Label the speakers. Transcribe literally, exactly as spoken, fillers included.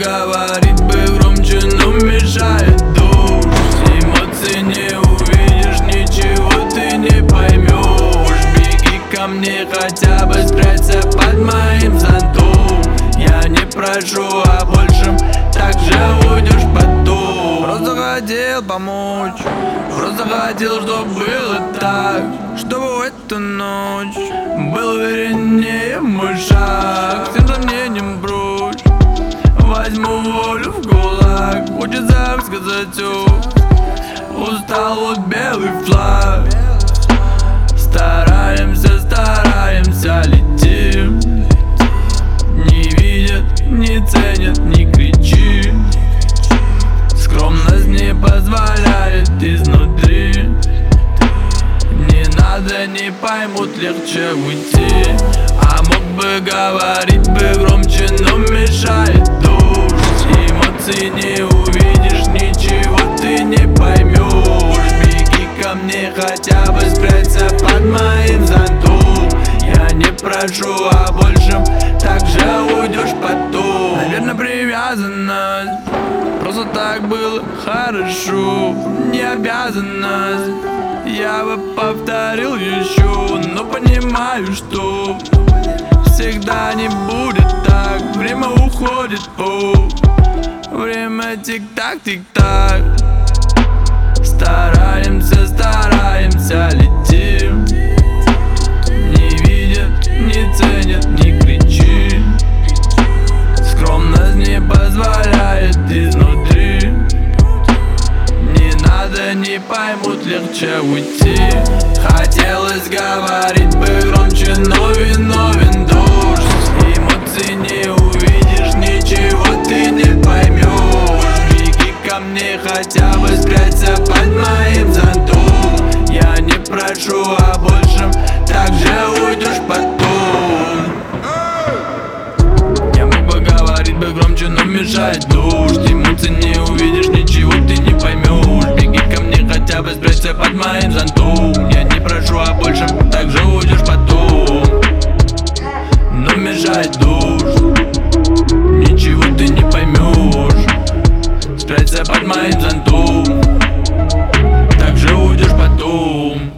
Speaker 1: говорить бы громче, но мешает дождь. Эмоций не увидишь, ничего ты не поймешь. Беги ко мне, хотя бы спрячься под моим зонтом. Я не прошу о большем, так же уйдешь потом. Просто хотел помочь, просто хотел, чтоб было так, чтобы в эту ночь был увереннее мой шаг. Всем сомнением прочь, возьму волю в кулак. Хочется сказать, о, устал вот белый флаг. Стараемся, стараемся, летим. Не видят, не ценят, не кричи. Скромность не позволяет изнутри. Не надо, не поймут, легче уйти. А мог бы говорить бы громче, но мешает дождь. Эмоций не увидишь, ничего ты не поймешь. Беги ко мне, хотя бы спрячься под моим зонтом. Я не прошу о большем, так же уйдешь потом. Наверное, привязанность, просто так было хорошо. Не обязанность, я бы повторил еще. Но понимаю, что всегда не будет так. Время уходит, о, время тик-так, тик-так. Стараемся, стараемся, летим. Не видят, не ценят, не кричи. Скромность не позволяет изнутри. Не надо, не поймут, легче уйти. Хотелось говорить бы громче, но виновен дождь. Эмоций не увидишь, ничего ты не поймешь. Беги ко мне, хотя бы спрячься под моим зонтом. Я не прошу о большем, так же уйдешь потом. Я мог бы говорить бы громче, но мешает дождь. Эмоций не увидишь, ничего ты не поймешь. Беги ко мне, хотя бы спрячься под моим зонтом. Я не прошу о большем, так же уйдешь потом. Но мешает дождь, ничего ты не поймешь. Спрячься под моим зонтом, так же уйдешь потом.